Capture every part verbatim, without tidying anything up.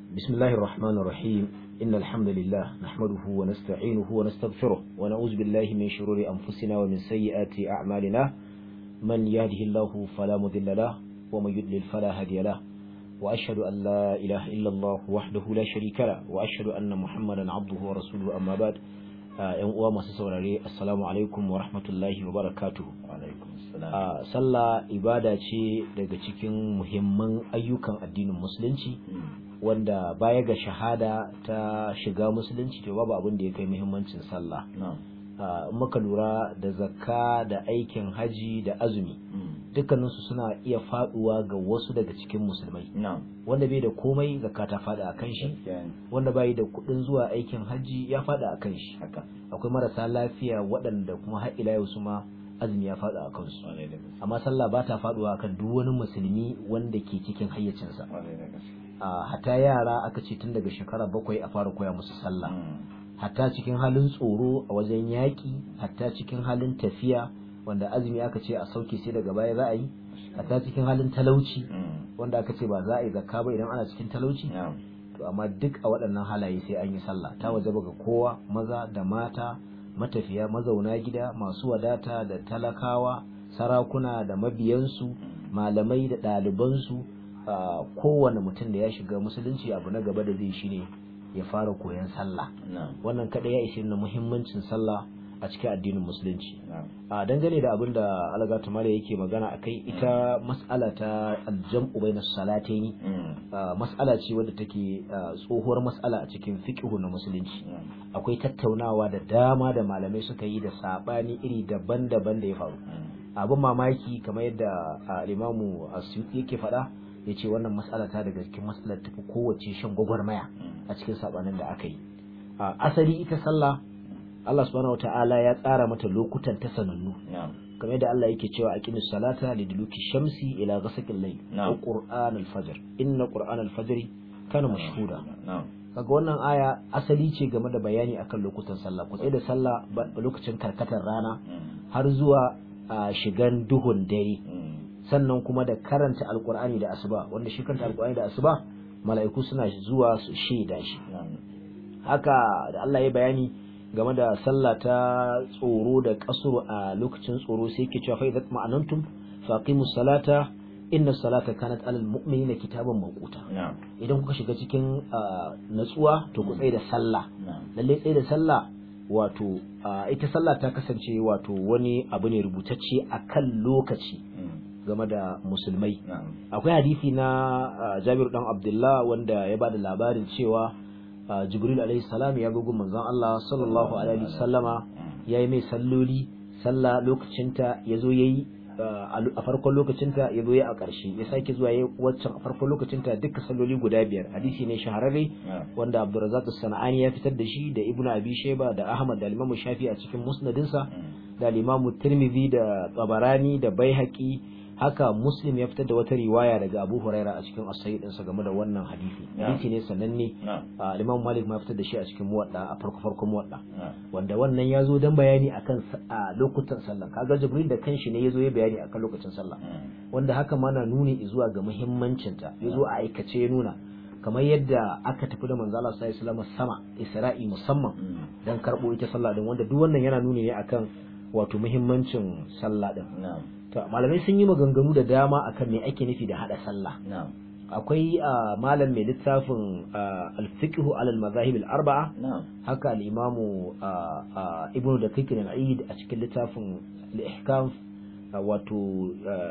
بسم الله الرحمن الرحيم إن الحمد لله نحمده ونستعينه ونستغفره ونعوذ بالله من شرور أنفسنا ومن سيئات أعمالنا من يهده الله فلا مضل له ومن يضلل فلا هادي له وأشهد أن لا إله إلا الله وحده لا شريك له وأشهد أن محمدا عبده ورسوله أما بعد ‘yan uwa masu saurare assalamu alaikum wa rahmatullahi wa barakatuhu. Sallah ibada ce daga cikin muhimman ayyukan addinin musulunci wanda baya ga shahada ta shiga musulunci to babu abin da ya kai muhimmancin sallah. In muka lura da zakka da aikin haji da azumi dukkaninsu suna iya faduwa ga wasu daga cikin musulmai wanda bai da komai zakka ta fada a kan shi, wanda bai da kudin zuwa aikin haji ya fada a kan shi. Akwai marasa lafiya waɗanda kuma har ila yau su ma azumi ya fada a kansu, amma sallah ba ta faduwa kan duk wani musulmi wanda ke cikin hayyacinsa. Hatta yara aka ce tun daga shekara bakwai a fara koya musu sallah, hatta cikin halin tsoro a wajen yaƙi, hatta cikin halin tafiya wanda azumi aka ce a sauke sai daga baya za a yi, hatta cikin halin talauci wanda aka ce ba za a yi zakka ba idan ana cikin talauci. To amma duk a waɗannan halaye sai an yi sallah, ta wajaba ga kowa, maza da mata, matafiya, mazauna gida, masu wadata da talakawa, sarakuna da mabiyansu, malamai da ɗalibansu. Kowane mutum da ya shiga musulunci abu na gaba da zai shi ne ya fara koyon sallah. Wannan kada ya ishe na muhimmancin sallah a cikin addinin musulunci. A dangane da abin da alagatu mala yake magana akai, ita mas'ala ta aljam'u bainas salataini mas'ala ce wadda take tsohuwar mas'ala a cikin fiqhu na musulunci. Akwai tattaunawa da dama da malamai suka yi da sabani iri daban-daban da ya faru. Abin mamaki kamar yadda Imamu Asyuti yake faɗa, yace wannan mas'ala ta daga cikin mas'alar tafi kowace shan gwagwarmaya a cikin sabanin da aka yi. Asali ita sallah Allah subhanahu wataala ya tsara mata lokutan ta sanannu, kamar yadda Allah yake cewa aqimis salata liduluki shamsi ila ghasaqil layl wa qur'an al-fajr inna qur'an al-fajr kana mashhuda. Kaga wannan aya asali ce game da bayani akan lokutan sallah, ku da sallah lokacin karkatar rana har zuwa shigan duhun dare, sannan kuma da karanta alqur'ani da asuba, wanda shi karanta alqur'ani da asuba mala'iku suna zuwa su shaida shi. Haka da Allah ya bayani game da sallah ta tsoro da kasuru a lokacin tsoro sai yake cewa fa idza ma'anantum faqimus salata inna salata kanat alal mu'minina kitaban mawquta. Idan kuka shiga cikin natsuwa to ku tsaya da sallah. Lalle tsaya da sallah wato ita sallah ta kasance wato wani abu ne rubutacce akan lokaci game da musulmai. Akwai hadisi na Jabir dan Abdullah wanda ya bada labarin cewa Jibril alaihi salam ya bugu manzon Allah sallallahu alaihi wasallama yayi mai salloli, sallah lokacinta yazo yayi a farkon lokacinta yazo yayi a ƙarshe, ya sake zuwa yayi waccan a farkon lokacinta duka salloli guda biyar. Hadisi ne shahararre wanda Abdurrazzaq as-Sanani ya fitar da shi da Ibn Abi Shayba da Ahmad da Imam Shafi a cikin musnadinsa da Imam Tirmidhi da Tabarani da Baihaqi. Haka Muslim ya fitar da wata riwaya daga Abu Huraira a cikin as-Sahih ɗinsa game da wannan hadisi. Hadisi ne sananne. Imam Malik ma fitar da shi a cikin Muwatta a farko farkon Muwatta, wanda wannan ya zo dan bayani akan lokutan sallah. Kaga Jibril da kanshi ne ya zo ya bayani akan lokacin sallah, wanda haka ma na nuni zuwa ga muhimmancin ta. Ya zo a aikace ya nuna kamar yadda aka tafi da manzo Allah sallallahu alaihi wasallam sama Isra'i musamman dan karbo ita sallah din, wanda duk wannan yana nuni ne akan wato muhimmancin sallah din. To malamai sun yi maganganu da dama akan me ake nufi da hada sallah. Akwai malam mai littafin al-fiqh ala al-madahib al-arba'a, haka al-imam ibnu daqiq al-aid a cikin littafin al-ihkam wato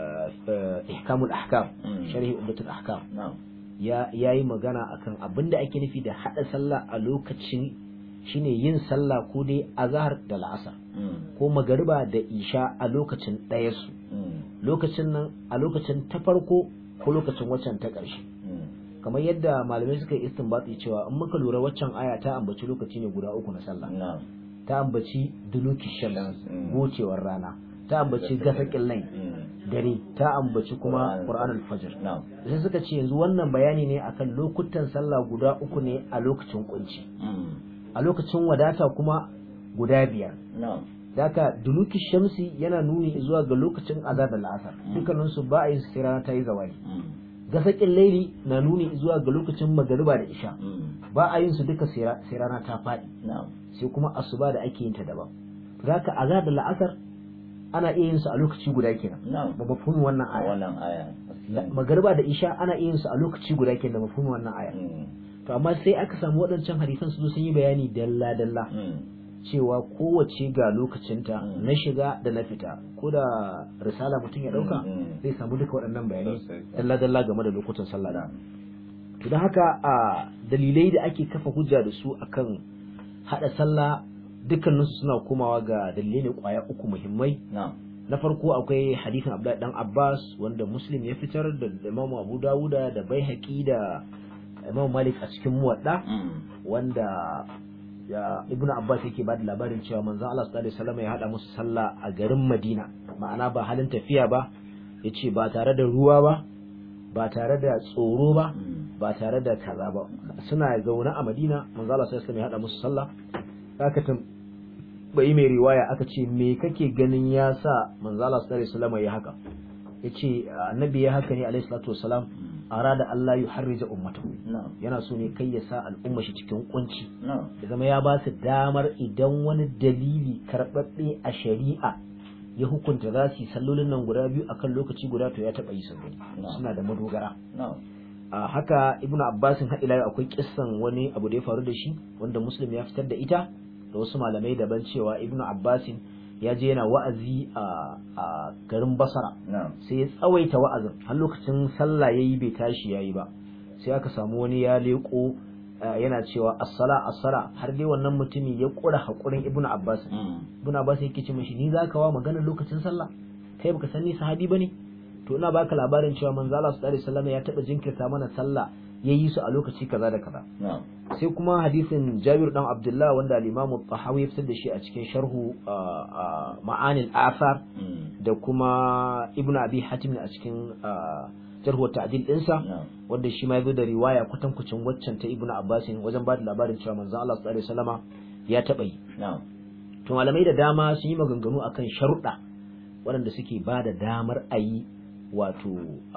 ihkamul ahkam sharhi umdatul ahkam ya yayi magana akan abinda ake nufi da hada sallah a lokacin shine yin sallah ko dai azhar da la'asar ko magariba da isha a lokacin ɗaya su, lokacin nan a lokacin ta farko ko lokacin waccan ta ƙarshe. Kamar yadda malamai suka yi istinbati cewa in muka lura waccan aya ta ambaci lokaci ne guda uku na sallah. Ta ambaci duluki shams gocewar rana, ta ambaci gasaƙin lai dare, ta ambaci kuma qur'anul fajr. Sai suka ce yanzu wannan bayani ne akan lokutan sallah guda uku ne a lokacin kunci, a lokacin wadata kuma guda biyar. Daka duluki shamsi yana nuni zuwa ga lokacin azhar da la'asar, dukkanin su ba a yin sai rana ta yi zawali. gasakin laili na nuni zuwa ga lokacin magariba da isha ba a yin su duka sai rana ta faɗi sai kuma asuba da ake yin ta daban zaka azhar da la'asar ana iya yin su a lokaci guda kenan ba mafhumin wannan aya wannan aya magariba da isha ana iya yin su a lokaci guda kenan da mafhumin wannan aya to amma sai aka samu waɗancan hadisan su sun yi bayani dalla dalla cewa kowace ga lokacinta na shiga da na fita ko da risala mutum ya dauka zai samu duka waɗannan bayanai dalla dalla game da lokutan sallah da to dan haka a dalilai da ake kafa hujja da su akan hada sallah dukkanin su suna komawa ga dalilai ne kwaya uku muhimmai na farko akwai hadisin Abdullahi dan Abbas wanda Muslim ya fitar da Imam Abu Dawuda da Baihaqi da Imam Malik a cikin Muwadda wanda ya Ibn Abbas yake ba da labarin cewa manzon Allah sallallahu alaihi wasallam ya hada musu sallah a garin Madina ma'ana ba halin tafiya ba yace ba tare da ruwa ba ba tare da tsoro ba ba tare da kaza ba suna zaune a Madina manzon Allah sallallahu alaihi wasallam ya hada musu sallah haka tun bai mai riwaya aka ce me kake ganin ya sa manzon Allah sallallahu alaihi wasallam ya haka yace annabi ya haka ne alaihi salatu wasalam arada Allah ya harrija ummatahu yana so ne kai ya sa al'umma shi cikin kunci ya zama ya ba su damar idan wani dalili karbabbe a shari'a ya hukunta za su yi sallolin nan guda biyu akan lokaci guda to ya taba yi sabbin suna da madogara a haka ibnu abbasin hadila akwai kissan wani abu da ya faru da shi wanda muslim ya fitar da ita da wasu malamai daban cewa ibnu abbasin ya je yana wa'azi a garin Basra sai ya tsawaita wa'azin har lokacin sallah yayi bai tashi yayi ba sai aka samu wani ya leko yana cewa as-sala as-sala har dai wannan mutumin ya kura hakurin Ibn Abbas Ibn Abbas yake ce mishi ni zaka wa maganar lokacin sallah kai baka san ni sahabi bane to ina baka labarin cewa manzo Allah sallallahu alaihi wasallam ya taba jinkirta mana sallah yayi su a lokaci kaza da kaza sai kuma hadisin Jabir dan Abdullah wanda al-Imam al-Tahawi ya fitar da shi a cikin sharhu Ma'anil Athar da kuma Ibn Abi Hatim a cikin jarhu ta'dil dinsa wanda shi ma yazo da riwaya kwatankwacin waccan ta Ibn Abbas wajen ba da labarin cewa manzo Allah sallallahu alaihi wasallama ya taba yi to malamai da dama sun yi maganganu akan sharuɗa waɗanda suke ba da damar ayi wato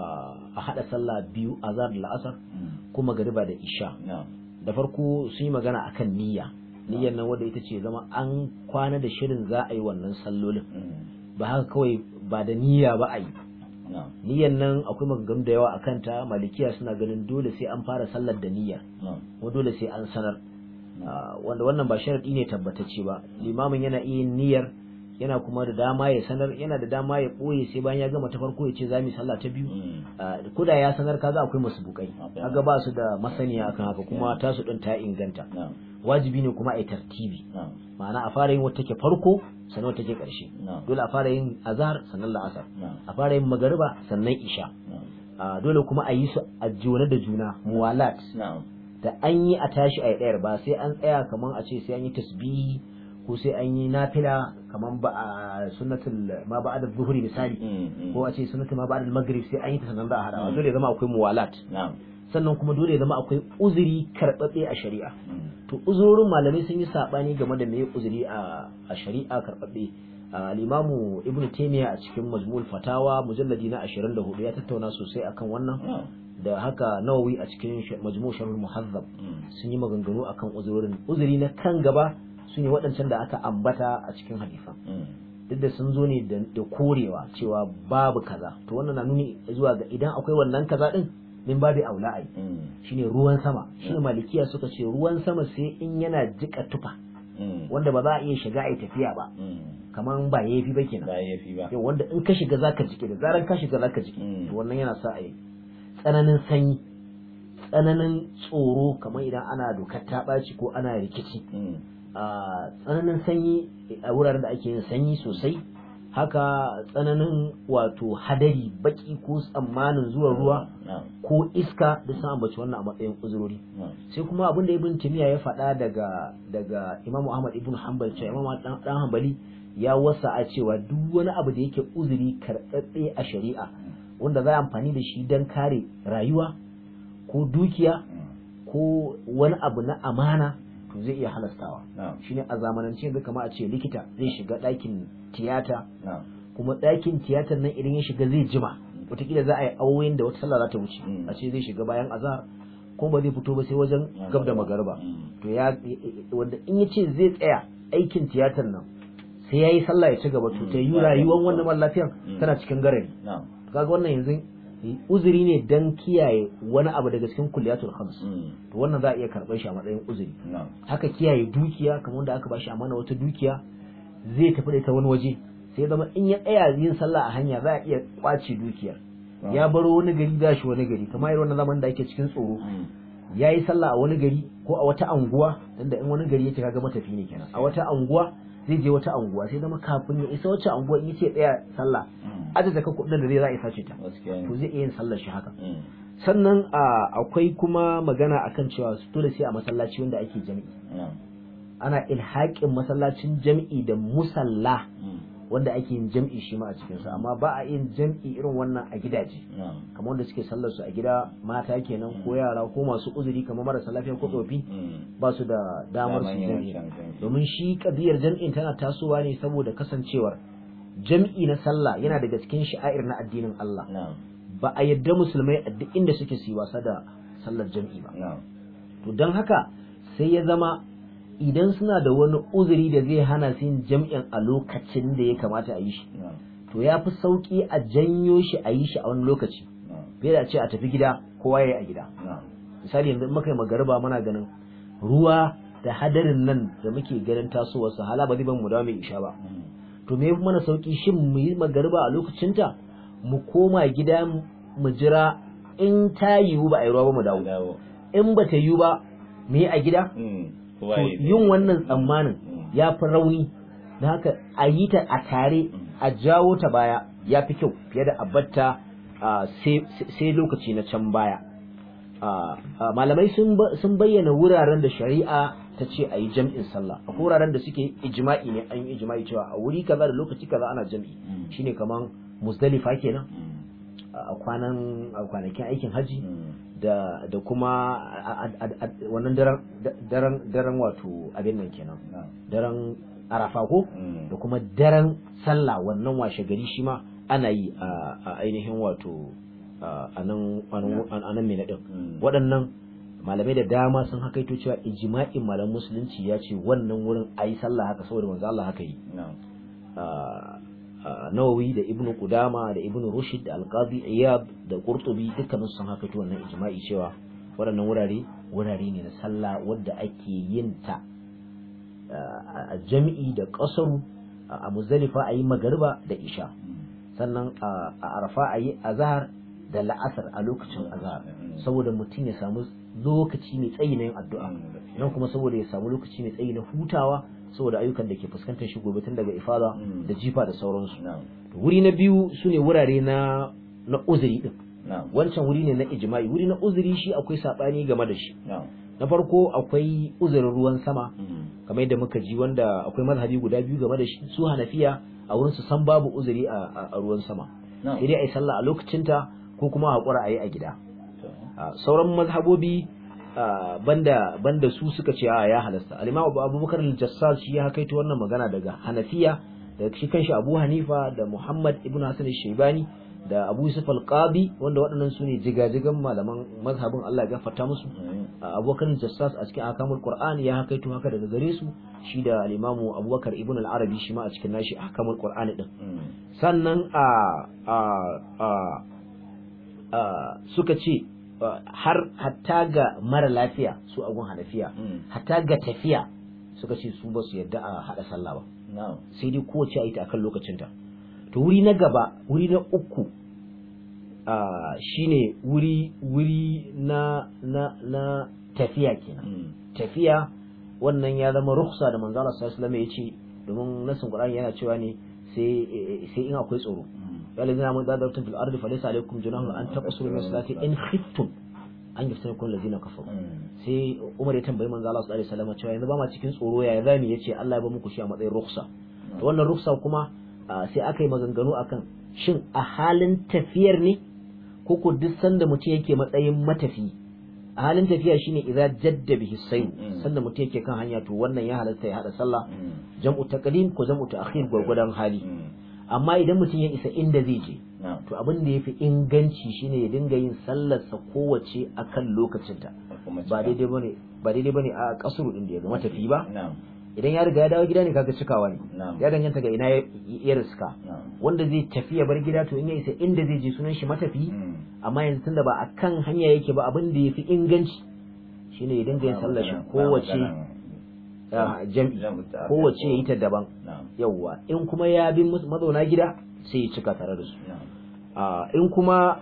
a hada sallah biyu azhar da la'asar kuma magriba da isha da farko sun yi magana akan niyya niyyar nan wanda ita ce zama an kwana da shirin za a yi wannan sallolin ba haka kawai ba da niyya ba a yi niyyar nan akwai maganganu da yawa akan ta malikiya suna ganin dole sai an fara sallar da niyya kuma dole sai an sanar wanda wannan ba sharadi ne tabbatacce ba limamin yana iya yin niyyar yana kuma da dama ya sanar yana da dama ya boye sai bayan ya gama ta farko ya ce za mu sallah ta biyu ko da ya sanar kaga akwai masbukai kaga ba su da masaniya akan haka kuma tasu din ta inganta wajibi ne kuma a yi tartibi ma'ana a fara yin wata take farko sannan wata take karshe dole a fara yin azhar sannan la'asar a fara yin magariba sannan isha dole kuma a yi su a jona da juna muwalat da an yi a tashi a yi ɗayar ba sai an tsaya kaman a ce sai an yi tasbihi ko sai an yi nafila kaman ba a sunnatul ma ba'da zuhri misali ko a ce sunnatul ma ba'da maghrib sai an yi ta sannan za a hada dole ya zama akwai muwalat sannan kuma dole ya zama akwai uzuri karɓaɓɓe a shari'a to uzurorin malamai sun yi sabani game da meye uzuri a a shari'a karɓaɓɓe al-imamu ibn taymiya a cikin majmu'ul fatawa mujalladi na ashirin da hudu ya tattauna sosai akan wannan da haka nawawi a cikin majmu' sharh muhazzab sun yi maganganu akan uzurorin uzuri na kan gaba su ne waɗancan da aka ambata a cikin hadisan duk da sun zo ne da korewa cewa babu kaza to wannan na nuni zuwa ga idan akwai wannan kaza din min babu aula ai shine ruwan sama shine malikiya suka ce ruwan sama sai in yana jika tufa wanda ba za a iya shiga ai tafiya ba kaman ba yafi ba kenan ba yafi ba yau wanda in ka shiga zaka jike da zaran ka shiga zaka jike to wannan yana sa ai tsananin sanyi tsananin tsoro kamar idan ana dokar ta ɓaci ko ana rikici a tsananin sanyi a wuraren da ake yin sanyi sosai haka tsananin wato hadari baki ko tsammanin zuwa ruwa ko iska da sun ambaci wannan a matsayin uzurori sai kuma abin da ibn timiya ya faɗa daga daga imam ahmad ibn hanbal cewa imam dan dan hanbali ya wasa a cewa duk wani abu da yake uzuri karɓaɓɓe a shari'a wanda za a amfani da shi don kare rayuwa ko dukiya ko wani abu na amana to zai iya halastawa shine a zamanance yanzu kamar a ce likita zai shiga ɗakin tiyata kuma ɗakin tiyatar nan idan ya shiga zai jima wataƙila za a yi auyen da wata sallah za ta wuce a ce zai shiga bayan azhar ko ba zai fito ba sai wajen gab da magariba to ya wanda in ya ce zai tsaya aikin tiyatar nan sai ya yi sallah ya ci gaba to ta yi rayuwar wannan mara lafiyan tana cikin garari kaga wannan yanzu uzuri ne dan kiyaye wani abu daga cikin kulliyatul khams to wannan za a iya karɓar shi a matsayin uzuri haka kiyaye dukiya kamar wanda aka bashi amana wata dukiya zai tafi da ita wani waje sai zama in ya tsaya yin sallah a hanya za a iya kwace dukiyar ya baro wani gari da shi wani gari kamar irin wannan zaman da ake cikin tsoro ya yi sallah a wani gari ko a wata anguwa inda in wani gari yake kaga matafi ne kenan a wata anguwa zai je wata anguwa sai zama kafin ya isa wacce anguwa in yace tsaya sallah aje zaka kudin da zai za a sace ta to zai iya yin sallar shi haka sannan akwai kuma magana akan cewa dole sai a masallaci wanda ake jami'i ana ilhaƙin masallacin jami'i da musalla wanda ake yin jam'i shi ma a cikin sa amma ba a yin jam'i irin wannan a gidaje kamar wanda suke sallar su a gida mata kenan ko yara ko masu uzuri kamar marasa lafiya ko tsofi ba su da damar su jam'i domin shi kadiyar jam'in tana tasowa ne saboda kasancewar jam'i na sallah yana daga cikin sha'air na addinin Allah ba a yadda musulmai a duk inda suke su wasa da sallar jam'i ba to don haka sai ya zama idan suna da wani uzuri da zai hana su yin jam'in a lokacin da ya kamata a yi shi to ya fi sauki a janyo shi a yi shi a wani lokaci bai da ce a tafi gida kowa ya yi a gida misali yanzu muka yi magariba muna ganin ruwa da hadarin nan da muke ganin tasowar su hala ba zai ban mu dawo mai isha ba to me yafi mana sauki shin mu yi magariba a lokacinta mu koma gida mu jira in ta yiwu ba a yi ruwa ba mu dawo in ba ta yiwu ba mu yi a gida to yin wannan tsammanin ya fi rauni da haka a yi ta a tare a jawo ta baya ya fi kyau fiye da abatta sai lokaci na can baya malamai sun bayyana wuraren da shari'a ta ce a yi jam'in sallah a wuraren da suke ijma'i ne an yi ijma'i cewa a wuri kaza da lokaci kaza ana jam'i shine kaman Muzdalifa kenan a kwanan a kwanakin aikin haji da da kuma wannan daren daren daren wato abin nan kenan daren Arafa ko da kuma daren sallah wannan washe gari shi ma ana yi a ainihin wato a nan a nan mai din waɗannan malamai da dama sun hakaito cewa ijma'in malaman musulunci ya ce wannan wurin ayi sallah haka saboda manzo Allah haka yi Nawawi da Ibn Qudama da Ibn Rushd da Al-Qadi Iyad da Qurtubi dukkanin sun haka to wannan ijma'i cewa waɗannan wurare wurare ne na sallah wadda ake yin ta a jami'i da qasaru a Muzdalifa ayi magariba da isha sannan a Arafa ayi azhar da la'asar a lokacin azhar saboda mutum ya samu lokaci mai tsayi na yin addu'a nan kuma saboda ya samu lokaci mai tsayi na hutawa saboda ayyukan da ke fuskantar shi gobe tun daga ifada da jifa da sauransu wuri na biyu sune wurare na na uzuri din wancan wuri ne na ijma'i wuri na uzuri shi akwai sabani game da shi na farko akwai uzurin ruwan sama kamar yadda muka ji wanda akwai mazhabi guda biyu game da shi su Hanafiya a wurin su san babu uzuri a ruwan sama sai dai ai sallah a lokacinta ko kuma hakura ayi a gida sauran mazhabobi banda banda su suka ce a ya halasta al-Imam Abubakar al-Jassas shi ya kaito wannan magana daga Hanafiya da shi kanshi Abu Hanifa da Muhammad ibn Hasan al-Shaybani da Abu Yusuf al-Qadi wanda waɗannan su ne jigajigan malaman mazhabin Allah ya gafarta musu Abubakar al-Jassas a cikin Ahkamul Qur'an ya kaito haka daga gare su shi da al-Imam Abubakar ibn al-Arabi shi ma a cikin nashi Ahkamul Qur'an din sannan a a suka ce har hatta ga mara lafiya su agun Hanafiya hatta ga tafiya suka ce su ba su yadda a hada sallah ba sai dai kowace a yi ta akan lokacinta to wuri na gaba wuri na uku shine wuri wuri na na na tafiya kenan tafiya wannan ya zama rukhsa da manzo Allah sallallahu alaihi wasallam yace domin nasin Qur'ani yana cewa ne sai sai in akwai tsoro ya lazina mun zadartum fil ardi falaysa alaykum junahun an taqsuru min salati in khiftum an yaftanakum alladhina kafaru sai Umar ya tambayi manzo Allah sallallahu alaihi wasallam cewa yanzu ba ma cikin tsoro ya zami yace Allah ya ba muku shi a matsayin rukhsa to wannan rukhsa kuma sai aka yi maganganu akan shin a halin tafiyar ne ko ko duk sanda mutum yake matsayin matafi a halin tafiya shine idza jadda bihi sayr sanda mutum yake kan hanya to wannan ya halatta ya hada sallah jam'u taqdim ko jam'u ta'khir gurgudan hali amma idan mutum ya isa inda zai je to abin da yafi inganci shine ya dinga yin sallar sa kowace akan lokacinta ba daidai bane ba daidai bane a kasuru din da ya ga matafi ba idan ya riga ya dawo gida ne kaga cikawa ne ya danganta ga ina ya riska wanda zai tafi ya bar gida to in ya isa inda zai je sunan shi matafi amma yanzu tunda ba akan hanya yake ba abin da yafi inganci shine ya dinga yin sallar shi kowace jam'i kowace yi ta daban yawwa in kuma ya bi mazauna gida sai ya cika tare da su in kuma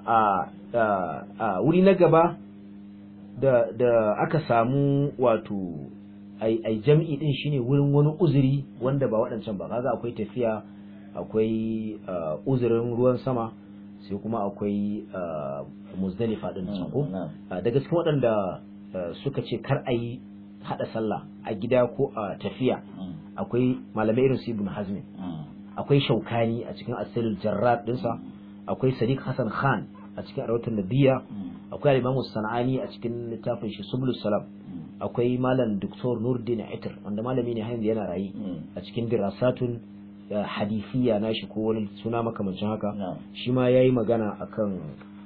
a wuri na gaba da da aka samu wato ai ai jam'i din shine wurin wani uzuri wanda ba waɗancan ba kaga akwai tafiya akwai uzurin ruwan sama sai kuma akwai muzdalifa din can ko daga cikin waɗanda suka ce kar a yi hada sallah a gida ko a tafiya akwai malamai irin su Ibn Hazm akwai Shaukani a cikin Asilul Jarrad dinsa akwai Sadiq Hassan Khan a cikin Rawatun Nabiyya akwai Imam Sanani a cikin littafin shi Subulus Salam akwai Malam Dr. Nuruddin Aitar wanda malami ne har yana rayi a cikin dirasatun hadithiyya nashi ko wani suna makamancin haka shi ma yayi magana akan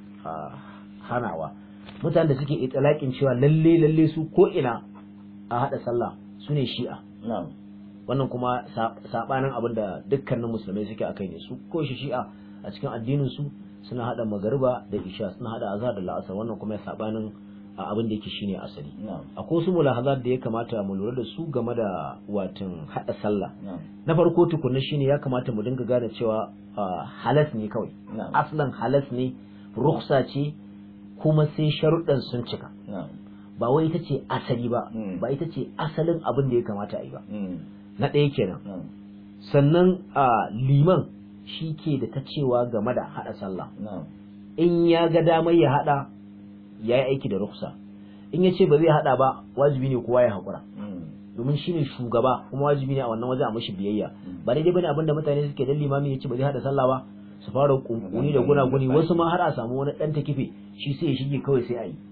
hanawa mutanen da suke itlaqin cewa lalle lalle su ko ina a hada sallah sune shi'a wannan kuma sabanin abin da dukkanin musulmai suke akai ne su ko shi shi'a a cikin addinin su suna hada magariba da isha suna hada azhar da la'asar wannan kuma sabanin abin da yake shine asali akwai wasu mulahazat da ya kamata mu lura da su game da watan hada sallah na farko tukunna shine ya kamata mu dinga gane cewa halas ne kawai aslan halas ne rukhsa ce kuma sai sharuɗan sun cika ba wai ita ce asali ba ba ita ce asalin abin da ya kamata a yi ba na ɗaya kenan sannan a liman shi ke da ta cewa game da haɗa sallah in ya ga damar ya haɗa ya yi aiki da ruksa in ya ce ba zai haɗa ba wajibi ne kowa ya haƙura domin shi ne shugaba kuma wajibi ne a wannan waje a mashi biyayya ba daidai bane abin da mutane suke dan limami ya ce ba zai haɗa sallah ba su fara kunkuni da gunaguni wasu ma har a samu wani ɗan takife shi sai ya shige kawai sai a yi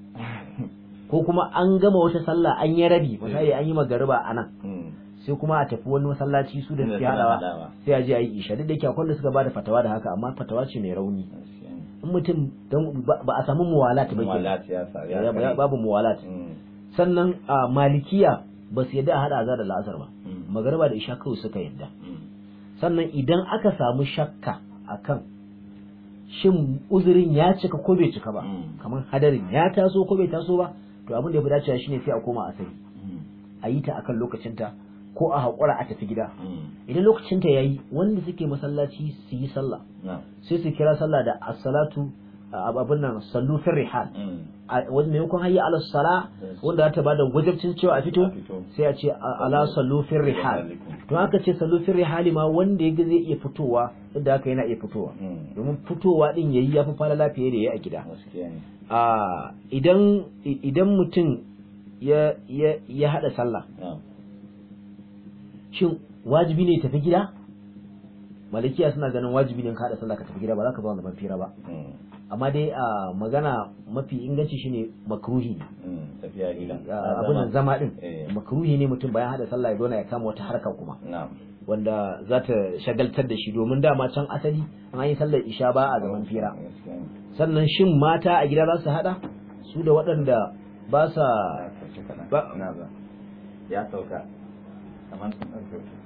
ko kuma an gama wata sallah an yi rabi misali an yi magariba a nan sai kuma a tafi wani masallaci su da suke hadawa sai a je a yi isha duk da yake akwai da suka bada fatawa da haka amma fatawa ce mai rauni in mutum ba a samu muwalat ba babu muwalat sannan a malikiya ba su yadda a hada azar da la'asar ba magariba da isha kawai suka yadda sannan idan aka samu shakka akan shin uzurin ya cika ko bai cika ba kamar hadarin ya taso ko bai taso ba to abin da ya fi dacewa shine sai a koma asali a yi ta akan lokacinta ko a haƙura a tafi gida idan lokacinta yayi wanda suke masallaci su yi sallah sai su kira sallah da as-salatu abin nan sallu fi rihal wanda maimakon hayya ala sala wanda ta bada wajibcin cewa a fito sai a ce ala sallu fi rihal to haka ce sallu fi rihal ma wanda yaga zai iya fitowa inda haka yana iya fitowa domin fitowa din yayi yafi fara lafiya da yayi a gida a idan idan mutum ya ya ya hada sallah shin wajibi ne tafi gida malikiya suna ganin wajibi ne ka hada sallah ka tafi gida ba za ka ba zaman fira ba amma dai a magana mafi inganci shine makruhi tafiya gida abin zama din makruhi ne mutum bayan hada sallah ya zo ya kama wata harka kuma wanda za ta shagaltar da shi domin dama can asali an yi sallar isha ba a zaman fira sannan shin mata a gida za su hada su da waɗanda ba sa ya sauka kamar sun ɗauke